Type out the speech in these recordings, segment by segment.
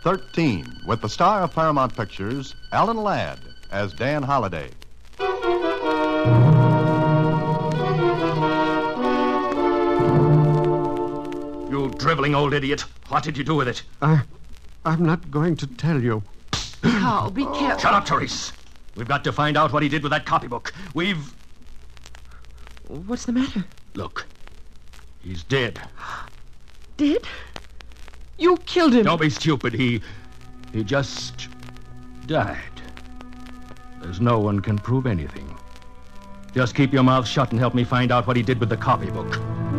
13, with the star of Paramount Pictures, Alan Ladd, as Dan Holliday. You driveling old idiot. What did you do with it? I'm not going to tell you. Carl, be careful. Shut up, Therese. We've got to find out what he did with that copybook. What's the matter? Look. He's dead. Dead? You killed him. Don't be stupid. He just died. There's no one can prove anything. Just keep your mouth shut and help me find out what he did with the copybook.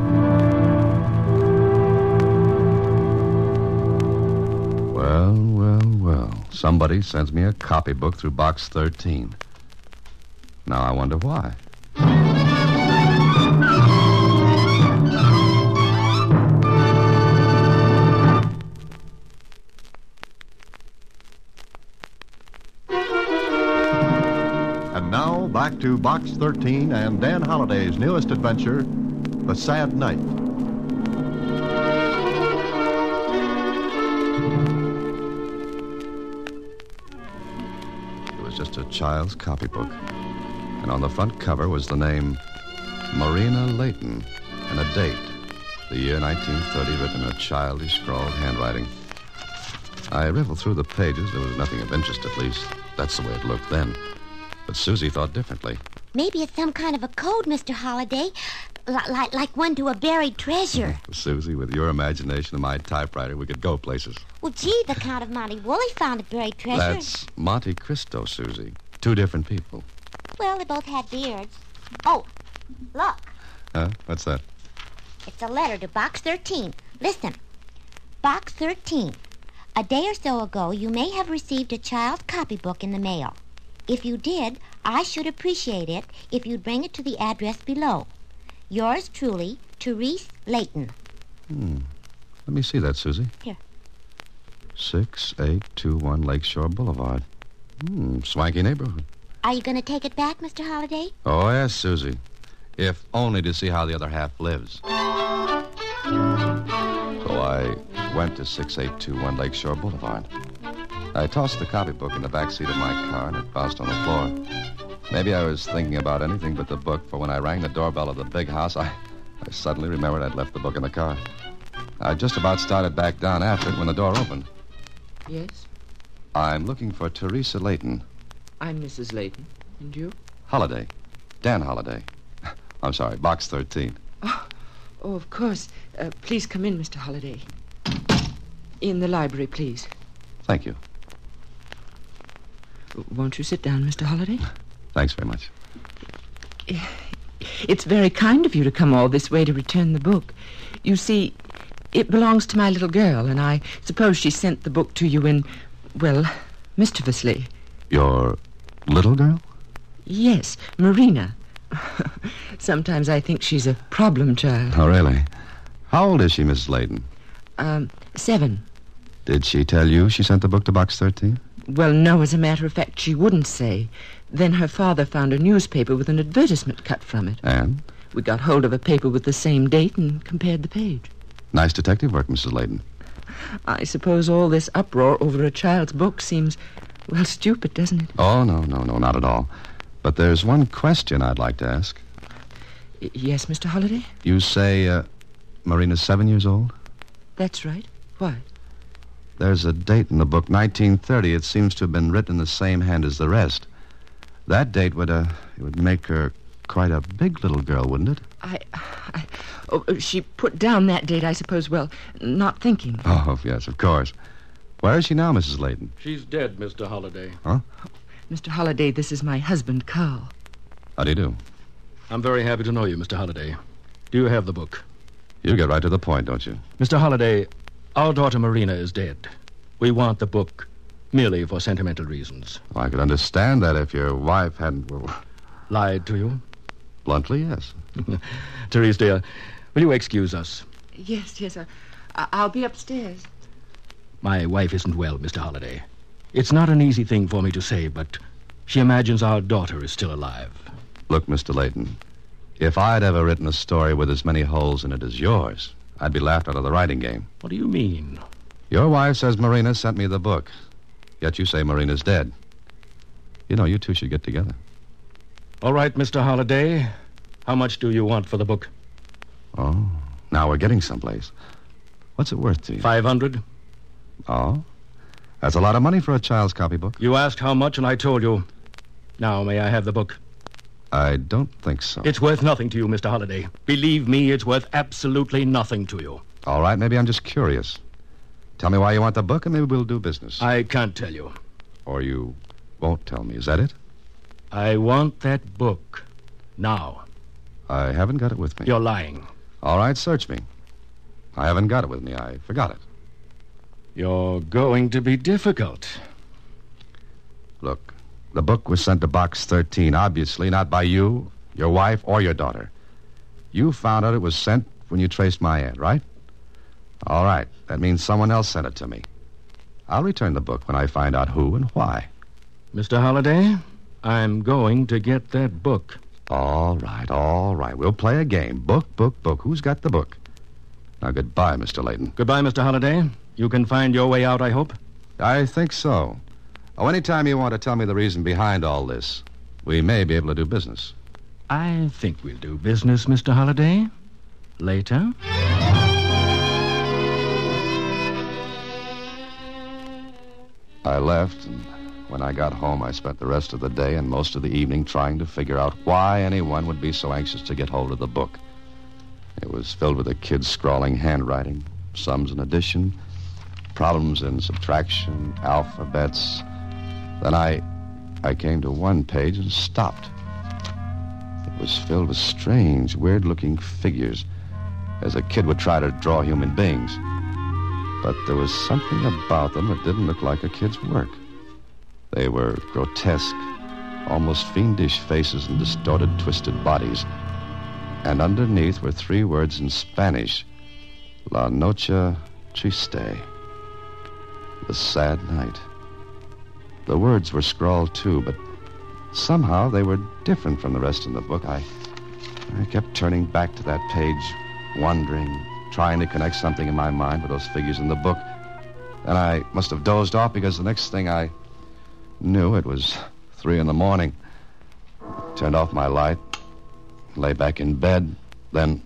Well. Somebody sends me a copybook through Box 13. Now I wonder why. And now, back to Box 13 and Dan Holliday's newest adventure, The Sad Night. Just a child's copybook. And on the front cover was the name Marina Layton and a date, the year 1930, written in a childish, scrawled handwriting. I riffled through the pages. There was nothing of interest, at least. That's the way it looked then. But Susie thought differently. Maybe it's some kind of a code, Mr. Holliday, like one to a buried treasure. Susie, with your imagination and my typewriter, we could go places. Well, gee, the Count of Monte Woolley found a buried treasure. That's Monte Cristo, Susie. Two different people. Well, they both had beards. Oh, look. Huh? What's that? It's a letter to Box 13. Listen. Box 13. A day or so ago, you may have received a child's copybook in the mail. If you did, I should appreciate it if you'd bring it to the address below. Yours truly, Therese Layton. Let me see that, Susie. Here. 6821 Lakeshore Boulevard. Swanky neighborhood. Are you going to take it back, Mr. Holliday? Oh, yes, Susie. If only to see how the other half lives. So I went to 6821 Lakeshore Boulevard. I tossed the copybook in the back seat of my car, and it bounced on the floor. Maybe I was thinking about anything but the book, for when I rang the doorbell of the big house, I suddenly remembered I'd left the book in the car. I just about started back down after it when the door opened. Yes? I'm looking for Teresa Layton. I'm Mrs. Layton. And you? Holliday. Dan Holliday. I'm sorry, Box 13. Oh, of course. Please come in, Mr. Holliday. In the library, please. Thank you. Won't you sit down, Mr. Holliday? Thanks very much. It's very kind of you to come all this way to return the book. You see, it belongs to my little girl, and I suppose she sent the book to you in, well, mischievously. Your little girl? Yes, Marina. Sometimes I think she's a problem child. Oh, really? How old is she, Mrs. Layton? 7. Did she tell you she sent the book to Box 13? Well, no, as a matter of fact, she wouldn't say. Then her father found a newspaper with an advertisement cut from it. And? We got hold of a paper with the same date and compared the page. Nice detective work, Mrs. Layton. I suppose all this uproar over a child's book seems, well, stupid, doesn't it? Oh, no, not at all. But there's one question I'd like to ask. Yes, Mr. Holliday? You say Marina's 7 years old? That's right. Why? There's a date in the book, 1930. It seems to have been written in the same hand as the rest. That date would make her quite a big little girl, wouldn't it? She put down that date, I suppose, well, not thinking. Oh, yes, of course. Where is she now, Mrs. Layton? She's dead, Mr. Holliday. Huh? Mr. Holliday, this is my husband, Carl. How do you do? I'm very happy to know you, Mr. Holliday. Do you have the book? You get right to the point, don't you? Mr. Holliday, our daughter Marina is dead. We want the book merely for sentimental reasons. Well, I could understand that if your wife hadn't, well... Lied to you? Bluntly, yes. Therese, dear, will you excuse us? Yes, I'll be upstairs. My wife isn't well, Mr. Holliday. It's not an easy thing for me to say, but she imagines our daughter is still alive. Look, Mr. Layton, if I'd ever written a story with as many holes in it as yours, I'd be laughed out of the writing game. What do you mean? Your wife says Marina sent me the book. Yet you say Marina's dead. You know, you two should get together. All right, Mr. Holliday. How much do you want for the book? Oh, now we're getting someplace. What's it worth to you? 500. Oh? That's a lot of money for a child's copybook. You asked how much, and I told you. Now, may I have the book? I don't think so. It's worth nothing to you, Mr. Holliday. Believe me, it's worth absolutely nothing to you. All right, maybe I'm just curious. Tell me why you want the book, and maybe we'll do business. I can't tell you. Or you won't tell me. Is that it? I want that book. Now. I haven't got it with me. You're lying. All right, search me. I haven't got it with me. I forgot it. You're going to be difficult. Look, the book was sent to Box 13, obviously not by you, your wife, or your daughter. You found out it was sent when you traced my ad, right? All right, that means someone else sent it to me. I'll return the book when I find out who and why. Mr. Holliday, I'm going to get that book. All right. We'll play a game. Book. Who's got the book? Now, goodbye, Mr. Layton. Goodbye, Mr. Holliday. You can find your way out, I hope? I think so. Oh, anytime you want to tell me the reason behind all this, we may be able to do business. I think we'll do business, Mr. Holliday. Later. I left, and when I got home, I spent the rest of the day and most of the evening trying to figure out why anyone would be so anxious to get hold of the book. It was filled with a kid's scrawling handwriting, sums and addition, problems in subtraction, alphabets. Then I came to one page and stopped. It was filled with strange, weird-looking figures, as a kid would try to draw human beings. But there was something about them that didn't look like a kid's work. They were grotesque, almost fiendish faces and distorted, twisted bodies. And underneath were 3 words in Spanish. La noche triste. The sad night. The words were scrawled, too, but somehow they were different from the rest in the book. I kept turning back to that page, wondering, trying to connect something in my mind with those figures in the book. Then I must have dozed off because the next thing I knew, it was 3 a.m. Turned off my light, lay back in bed. Then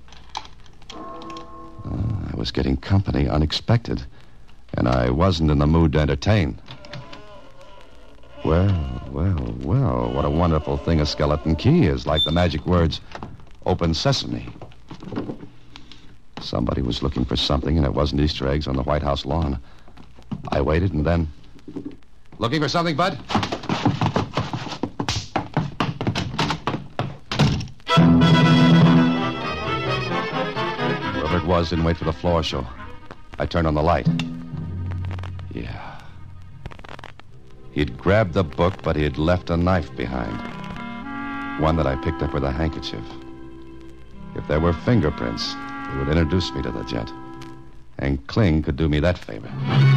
I was getting company unexpected, and I wasn't in the mood to entertain. Well, what a wonderful thing a skeleton key is, like the magic words, open sesame. Somebody was looking for something, and it wasn't Easter eggs on the White House lawn. I waited, and then... Looking for something, Bud? Whoever it was didn't wait for the floor show. I turned on the light. Yeah. He'd grabbed the book, but he had left a knife behind. One that I picked up with a handkerchief. If there were fingerprints, it would introduce me to the gent. And Kling could do me that favor.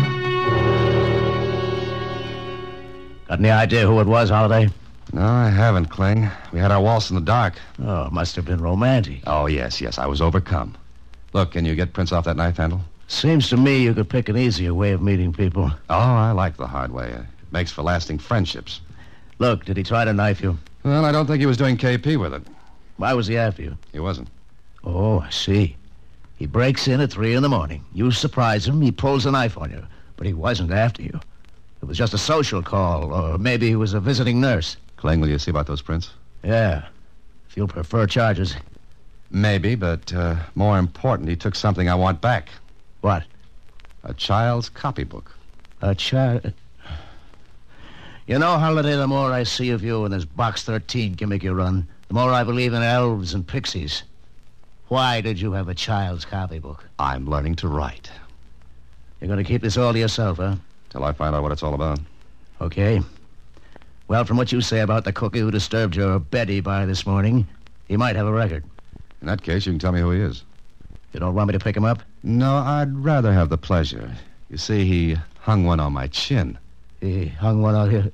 Got any idea who it was, Holliday? No, I haven't, Kling. We had our waltz in the dark. Oh, it must have been romantic. Oh, yes. I was overcome. Look, can you get prints off that knife handle? Seems to me you could pick an easier way of meeting people. Oh, I like the hard way. It makes for lasting friendships. Look, did he try to knife you? Well, I don't think he was doing KP with it. Why was he after you? He wasn't. Oh, I see. He breaks in at 3 a.m. You surprise him, he pulls a knife on you. But he wasn't after you. It was just a social call, or maybe he was a visiting nurse. Kling, will you see about those prints? Yeah, if you'll prefer charges. Maybe, but more important, he took something I want back. What? A child's copybook. A child... You know, Holliday, the more I see of you and this Box 13 gimmick you run, the more I believe in elves and pixies. Why did you have a child's copybook? I'm learning to write. You're going to keep this all to yourself, huh? Till I find out what it's all about. Okay. Well, from what you say about the cookie who disturbed your Betty bar this morning, he might have a record. In that case, you can tell me who he is. You don't want me to pick him up? No, I'd rather have the pleasure. You see, he hung one on my chin. He hung one out here.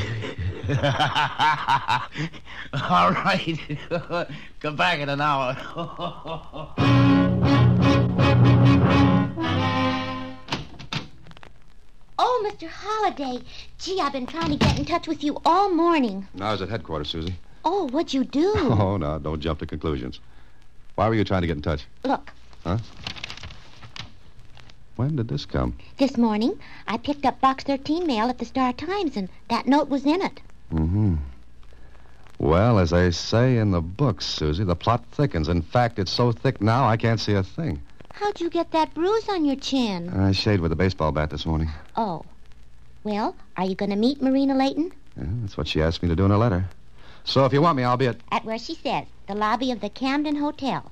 All right. Come back in an hour. Oh, Mr. Holliday. Gee, I've been trying to get in touch with you all morning. I was at headquarters, Susie. Oh, what'd you do? Oh, no, don't jump to conclusions. Why were you trying to get in touch? Look, Huh? When did this come? this morning I picked up Box 13 mail at the Star-Times, and that note was in it. Mm-hmm. Well, as they say in the books, Susie, the plot thickens. In fact, it's so thick now I can't see a thing. How'd you get that bruise on your chin? I shaved with a baseball bat this morning. Oh. Well, are you going to meet Marina Layton? Yeah, that's what she asked me to do in her letter. So if you want me, I'll be at... At where she says, the lobby of the Camden Hotel.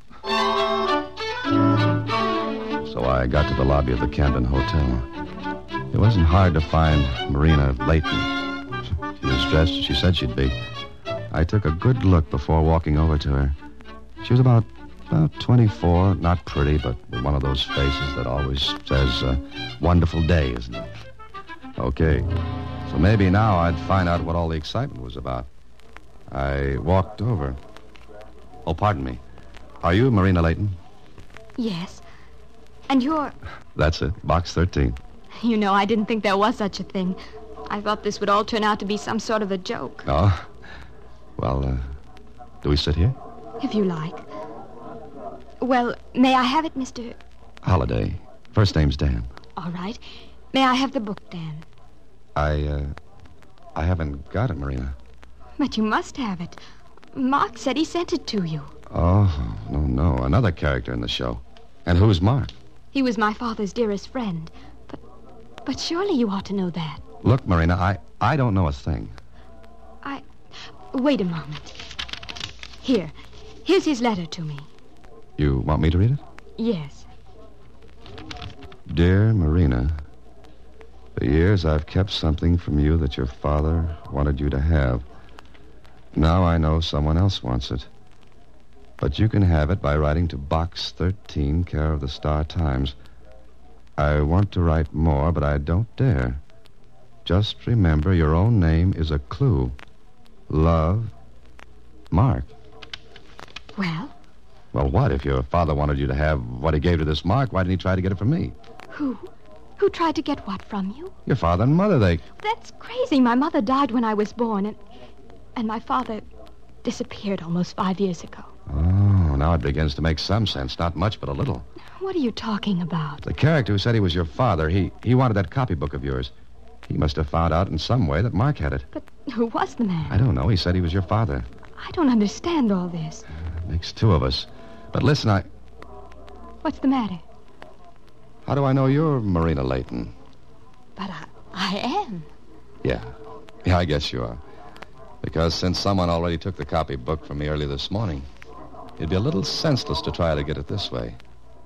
So I got to the lobby of the Camden Hotel. It wasn't hard to find Marina Layton. She was dressed as she said she'd be. I took a good look before walking over to her. She was about 24, not pretty, but with one of those faces that always says, wonderful day, isn't it? Okay, so maybe now I'd find out what all the excitement was about. I walked over. Oh, pardon me. Are you Marina Layton? Yes. And you're... That's it, Box 13. You know, I didn't think there was such a thing. I thought this would all turn out to be some sort of a joke. Oh? Well, do we sit here? If you like. Well, may I have it, Mr... Holiday. First name's Dan. All right. May I have the book, Dan? I haven't got it, Marina. But you must have it. Mark said he sent it to you. Oh, no. Another character in the show. And who's Mark? He was my father's dearest friend. But surely you ought to know that. Look, Marina, I don't know a thing. Wait a moment. Here's his letter to me. You want me to read it? Yes. Dear Marina, for years I've kept something from you that your father wanted you to have. Now I know someone else wants it. But you can have it by writing to Box 13, care of the Star-Times. I want to write more, but I don't dare. Just remember your own name is a clue. Love, Mark. Well? Well, what? If your father wanted you to have what he gave to this Mark, why didn't he try to get it from me? Who? Who tried to get what from you? Your father and mother, That's crazy. My mother died when I was born, and my father disappeared almost 5 years ago. Oh, now it begins to make some sense. Not much, but a little. What are you talking about? The character who said he was your father, he wanted that copybook of yours. He must have found out in some way that Mark had it. But who was the man? I don't know. He said he was your father. I don't understand all this. It makes two of us. But listen, What's the matter? How do I know you're Marina Layton? But I am. Yeah, I guess you are. Because since someone already took the copybook from me early this morning, it'd be a little senseless to try to get it this way.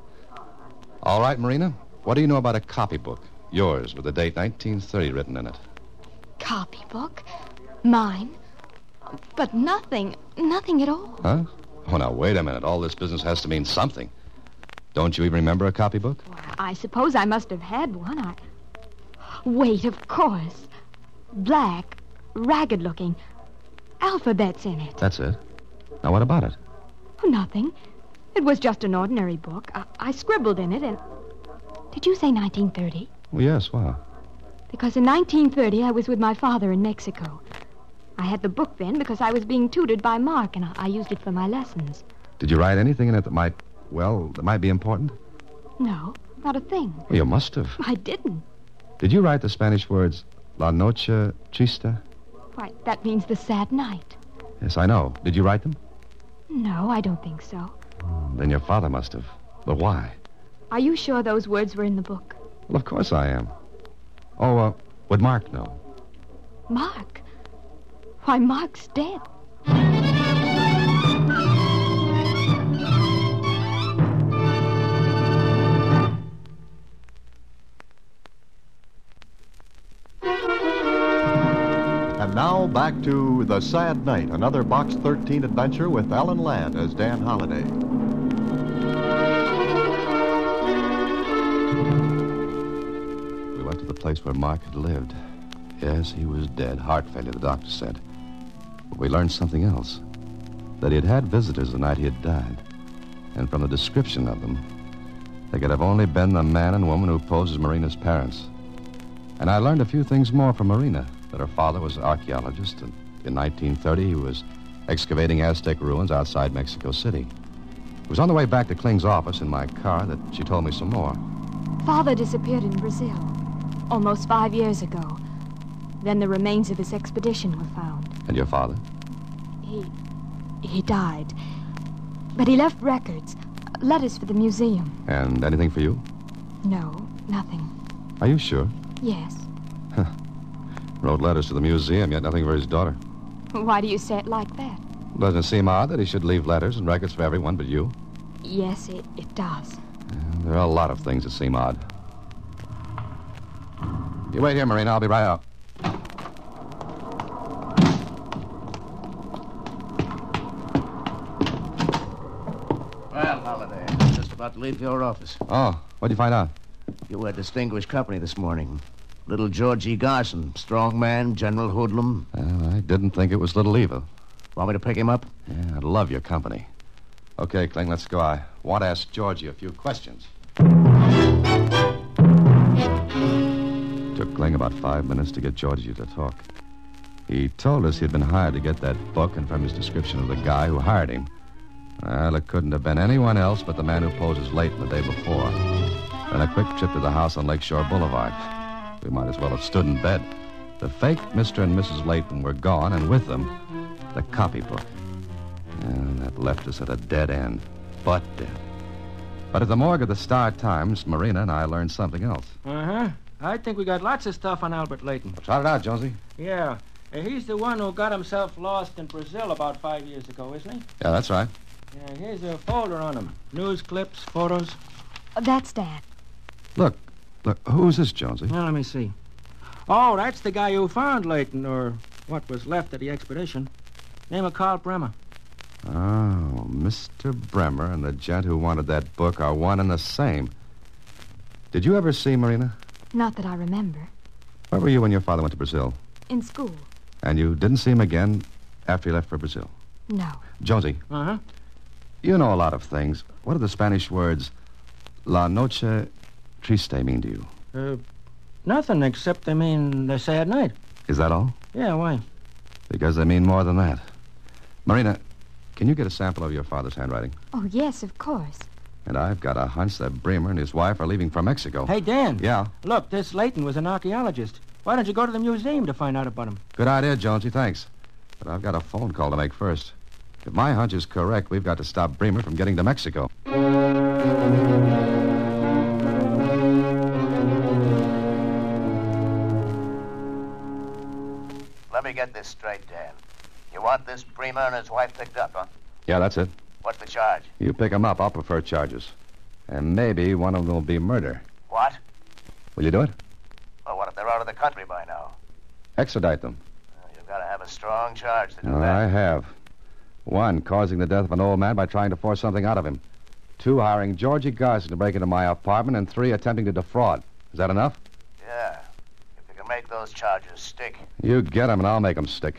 All right, Marina, what do you know about a copybook? Yours, with the date 1930 written in it. Copybook? Mine? But nothing at all. Huh? Oh, now, wait a minute. All this business has to mean something. Don't you even remember a copybook? Well, I suppose I must have had one. Wait, of course. Black, ragged-looking, alphabets in it. That's it. Now, what about it? Oh, nothing. It was just an ordinary book. I scribbled in it, and... Did you say 1930? Well, yes, wow. Because in 1930, I was with my father in Mexico. I had the book then because I was being tutored by Mark, and I used it for my lessons. Did you write anything in it that might be important? No, not a thing. Well, you must have. I didn't. Did you write the Spanish words, La Noche Triste? Why, that means the sad night. Yes, I know. Did you write them? No, I don't think so. Then your father must have. But why? Are you sure those words were in the book? Well, of course I am. Oh, would Mark know? Mark? Why, Mark's dead. And now back to The Sad Night, another Box 13 adventure with Alan Ladd as Dan Holliday. We went to the place where Mark had lived. Yes, he was dead. Heart failure, the doctor said. But we learned something else. That he had had visitors the night he had died. And from the description of them, they could have only been the man and woman who posed as Marina's parents. And I learned a few things more from Marina, that her father was an archaeologist, and in 1930 he was excavating Aztec ruins outside Mexico City. It was on the way back to Kling's office in my car that she told me some more. Father disappeared in Brazil almost 5 years ago. Then the remains of his expedition were found. And your father? He died. But he left records, letters for the museum. And anything for you? No, nothing. Are you sure? Yes. Wrote letters to the museum, yet nothing for his daughter. Why do you say it like that? Doesn't it seem odd that he should leave letters and records for everyone but you? Yes, it does. There are a lot of things that seem odd. You wait here, Marina. I'll be right out. Well, Holiday, I'm just about to leave your office. Oh, what'd you find out? You were distinguished company this morning. Little Georgie Garson, strong man, general hoodlum. Well, I didn't think it was Little Eva. Want me to pick him up? Yeah, I'd love your company. Okay, Kling, let's go. I want to ask Georgie a few questions. Took Kling about 5 minutes to get Georgie to talk. He told us he'd been hired to get that book, and from his description of the guy who hired him, well, it couldn't have been anyone else but the man who posed as Leighton the day before. Then a quick trip to the house on Lakeshore Boulevard. We might as well have stood in bed. The fake Mr. and Mrs. Leighton were gone, and with them, the copybook. And that left us at a dead end. But dead. But at the morgue of the Star-Times, Marina and I learned something else. Uh-huh. I think we got lots of stuff on Albert Leighton. Well, trot it out, Jonesy. Yeah. He's the one who got himself lost in Brazil about 5 years ago, isn't he? Yeah, that's right. Yeah, here's a folder on him. News clips, photos. That's Dad. Look, who's this, Jonesy? Now, let me see. Oh, that's the guy who found Leighton, or what was left of the expedition. Name of Carl Bremer. Oh, Mr. Bremer and the gent who wanted that book are one and the same. Did you ever see Marina? Not that I remember. Where were you when your father went to Brazil? In school. And you didn't see him again after he left for Brazil? No. Jonesy. Uh-huh. You know a lot of things. What do the Spanish words La Noche Triste mean to you? Nothing except they mean the sad night. Is that all? Yeah, why? Because they mean more than that. Marina, can you get a sample of your father's handwriting? Oh, yes, of course. And I've got a hunch that Bremer and his wife are leaving for Mexico. Hey, Dan. Yeah? Look, this Leighton was an archaeologist. Why don't you go to the museum to find out about him? Good idea, Jonesy, thanks. But I've got a phone call to make first. If my hunch is correct, we've got to stop Bremer from getting to Mexico. Let me get this straight, Dan. You want this Bremer and his wife picked up, huh? Yeah, that's it. What's the charge? You pick them up, I'll prefer charges. And maybe one of them will be murder. What? Will you do it? Well, what if they're out of the country by now? Extradite them. You've got to have a strong charge to do Oh, that. I have. 1, causing the death of an old man by trying to force something out of him. 2, hiring Georgie Garson to break into my apartment. And 3, attempting to defraud. Is that enough? Yeah. If you can make those charges stick. You get them, and I'll make them stick.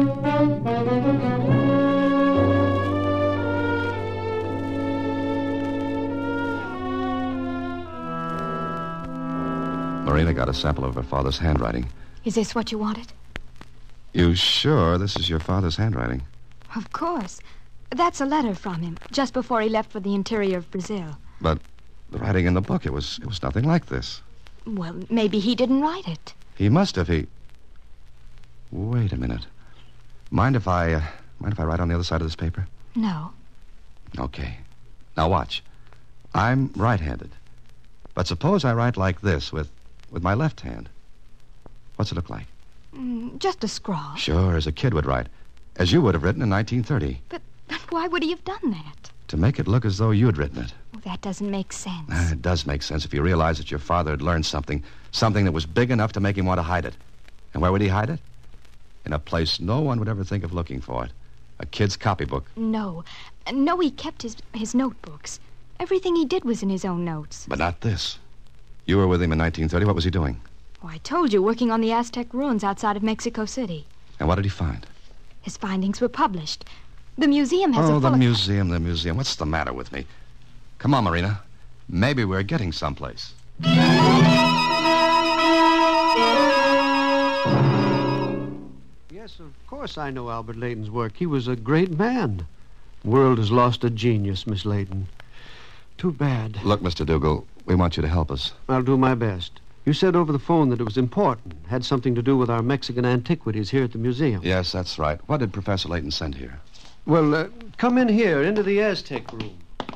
Marina got a sample of her father's handwriting. Is this what you wanted? You sure this is your father's handwriting? Of course. That's a letter from him, just before he left for the interior of Brazil. But the writing in the book, it was nothing like this. Well, maybe he didn't write it. He must have. Wait a minute. Mind if I write on the other side of this paper? No. Okay. Now watch. I'm right-handed. But suppose I write like this with my left hand. What's it look like? Just a scrawl. Sure, as a kid would write. As you would have written in 1930. But why would he have done that? To make it look as though you'd written it. Well, that doesn't make sense. It does make sense if you realize that your father had learned something that was big enough to make him want to hide it. And where would he hide it? In a place no one would ever think of looking for it. A kid's copybook. No, he kept his notebooks. Everything he did was in his own notes. But not this. You were with him in 1930. What was he doing? Oh, I told you, working on the Aztec ruins outside of Mexico City. And what did he find? His findings were published. The museum has the museum. What's the matter with me? Come on, Marina. Maybe we're getting someplace. Yes, of course I know Albert Layton's work. He was a great man. The world has lost a genius, Miss Layton. Too bad. Look, Mr. Dougal, we want you to help us. I'll do my best. You said over the phone that it was important. Had something to do with our Mexican antiquities here at the museum. Yes, that's right. What did Professor Layton send here? Well, come in here, into the Aztec room.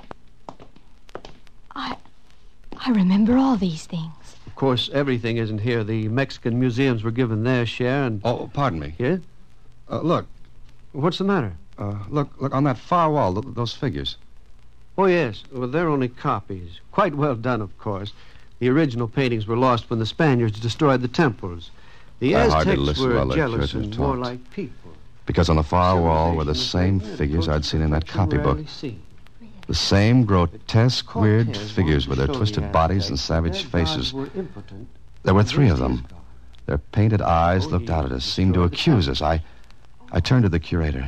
I remember all these things. Of course, everything isn't here. The Mexican museums were given their share, and... Oh, pardon me. Yeah? Look. What's the matter? Look on that far wall, those figures. Oh, yes. Well, they're only copies. Quite well done, of course. The original paintings were lost when the Spaniards destroyed the temples. The I hardly Aztecs listened were while the jealous curator and talked. warlike people. Because on the far wall were the Civilization same is figures I'd seen in that what you copybook. rarely see. The same grotesque, weird Cortez figures wanted with to their show twisted the bodies and Aztecs savage that their faces. gods were impotent. There were three of them. against his God. Their painted eyes Oh, looked he out at us, seemed to destroyed the accuse us. I turned to the curator.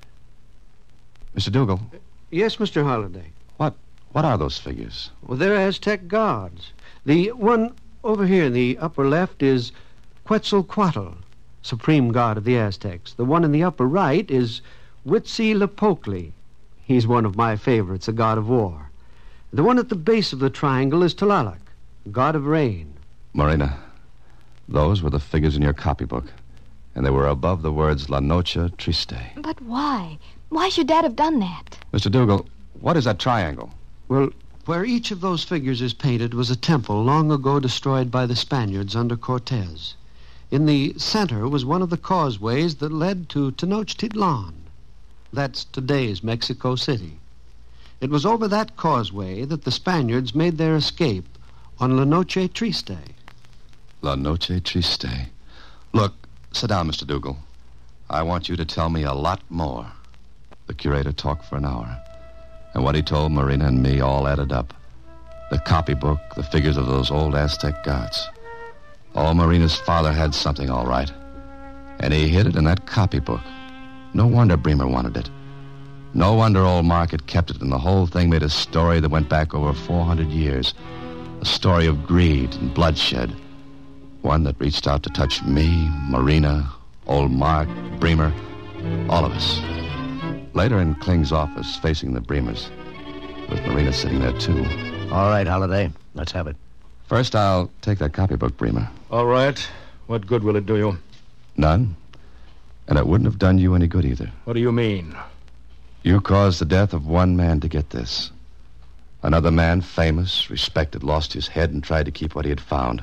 Mr. Dougal, Yes, Mr. Holliday. what are those figures? Well, they're Aztec gods. The one over here in the upper left is Quetzalcoatl, supreme god of the Aztecs. The one in the upper right is Huitzilopochtli. He's one of my favorites, a god of war. The one at the base of the triangle is Tlaloc, god of rain. Marina, those were the figures in your copybook. And they were above the words La Noche Triste. But why? Why should Dad have done that? Mr. Dougal, what is that triangle? Well, where each of those figures is painted was a temple long ago destroyed by the Spaniards under Cortez. In the center was one of the causeways that led to Tenochtitlan. That's today's Mexico City. It was over that causeway that the Spaniards made their escape on La Noche Triste. La Noche Triste. Look, sit down, Mr. Dougal. I want you to tell me a lot more. The curator talked for an hour. And what he told Marina and me all added up. The copybook, the figures of those old Aztec gods. Oh, Marina's father had something, all right. And he hid it in that copybook. No wonder Bremer wanted it. No wonder old Mark had kept it, and the whole thing made a story that went back over 400 years. A story of greed and bloodshed. One that reached out to touch me, Marina, old Mark, Bremer, all of us. Later in Kling's office, facing the Bremers, with Marina sitting there, too. All right, Holliday. Let's have it. First, I'll take that copybook, Bremer. All right. What good will it do you? None. And it wouldn't have done you any good either. What do you mean? You caused the death of one man to get this. Another man, famous, respected, lost his head and tried to keep what he had found.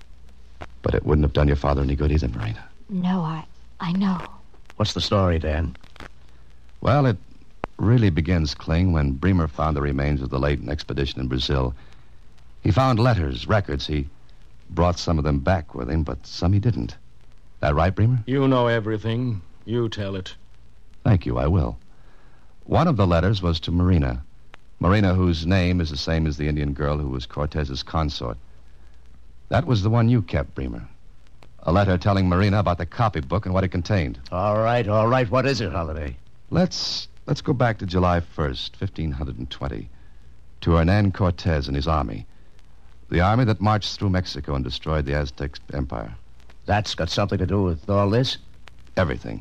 But it wouldn't have done your father any good either, Marina. No, I know. What's the story, Dan? Well, it really begins, Kling, when Bremer found the remains of the Layton expedition in Brazil. He found letters, records. He brought some of them back with him, but some he didn't. That right, Bremer? You know everything. You tell it. Thank you, I will. One of the letters was to Marina. Marina, whose name is the same as the Indian girl who was Cortez's consort. That was the one you kept, Bremer. A letter telling Marina about the copybook and what it contained. All right. What is it, Holliday? Let's go back to July 1st, 1520, to Hernan Cortez and his army. The army that marched through Mexico and destroyed the Aztec Empire. That's got something to do with all this? Everything.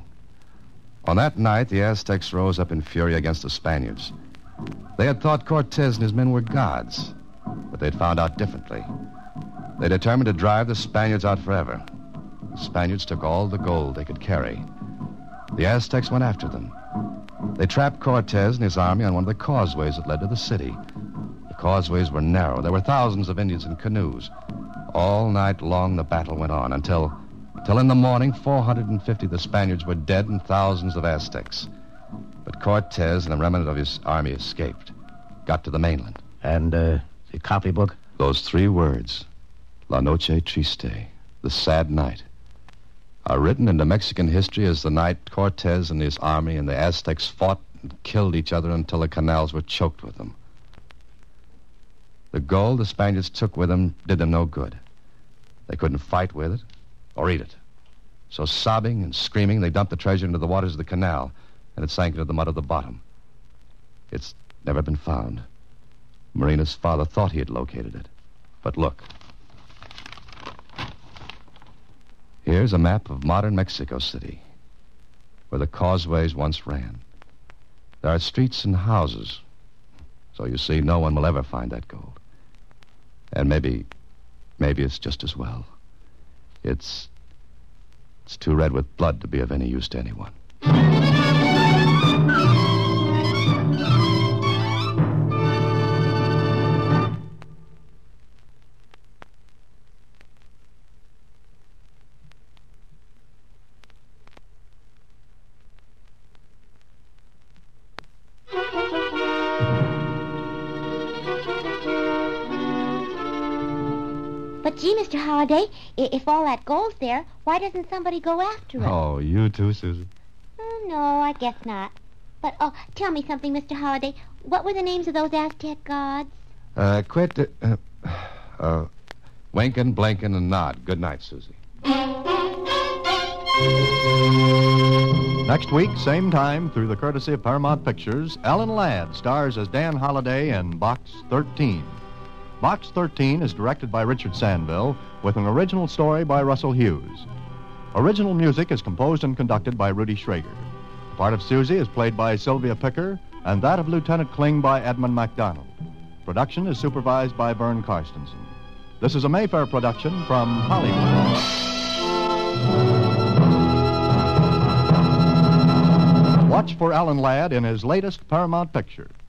On that night, the Aztecs rose up in fury against the Spaniards. They had thought Cortez and his men were gods, but they'd found out differently. They determined to drive the Spaniards out forever. The Spaniards took all the gold they could carry. The Aztecs went after them. They trapped Cortez and his army on one of the causeways that led to the city. The causeways were narrow. There were thousands of Indians in canoes. All night long the battle went on until in the morning 450 of the Spaniards were dead and thousands of Aztecs. But Cortez and the remnant of his army escaped, got to the mainland. And the copybook? Those 3 words, La Noche Triste, the sad night, are written into Mexican history as the night Cortez and his army and the Aztecs fought and killed each other until the canals were choked with them. The gold the Spaniards took with them did them no good. They couldn't fight with it or eat it. So sobbing and screaming, they dumped the treasure into the waters of the canal, and it sank into the mud of the bottom. It's never been found. Marina's father thought he had located it. But look. Here's a map of modern Mexico City. where the causeways once ran. There are streets and houses. So you see, no one will ever find that gold. And maybe it's just as well. It's too red with blood to be of any use to anyone. But gee, Mr. Holliday, if all that gold's there, why doesn't somebody go after it? Oh, you too, Susan? No, I guess not. But, tell me something, Mr. Holliday. What were the names of those Aztec gods? Winkin', blinkin', and nod. Good night, Susie. Next week, same time, through the courtesy of Paramount Pictures, Alan Ladd stars as Dan Holliday in Box 13. Box 13 is directed by Richard Sandville with an original story by Russell Hughes. Original music is composed and conducted by Rudy Schrager. The part of Susie is played by Sylvia Picker, and that of Lieutenant Kling by Edmund MacDonald. Production is supervised by Vern Karstensen. This is a Mayfair production from Hollywood. Watch for Alan Ladd in his latest Paramount picture.